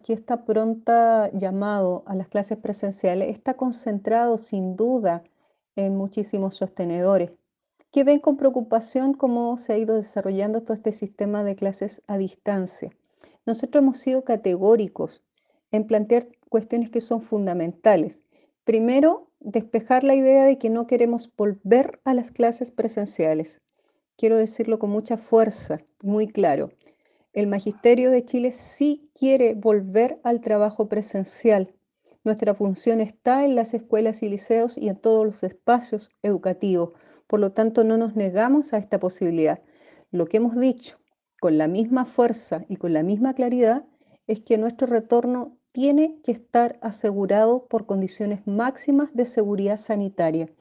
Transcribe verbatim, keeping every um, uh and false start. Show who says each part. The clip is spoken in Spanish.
Speaker 1: que esta pronta llamado a las clases presenciales está concentrado sin duda en muchísimos sostenedores que ven con preocupación cómo se ha ido desarrollando todo este sistema de clases a distancia. Nosotros hemos sido categóricos en plantear cuestiones que son fundamentales. Primero, despejar la idea de que no queremos volver a las clases presenciales. Quiero decirlo con mucha fuerza y muy claro. El Magisterio de Chile sí quiere volver al trabajo presencial. Nuestra función está en las escuelas y liceos y en todos los espacios educativos. Por lo tanto, no nos negamos a esta posibilidad. Lo que hemos dicho con la misma fuerza y con la misma claridad es que nuestro retorno tiene que estar asegurado por condiciones máximas de seguridad sanitaria.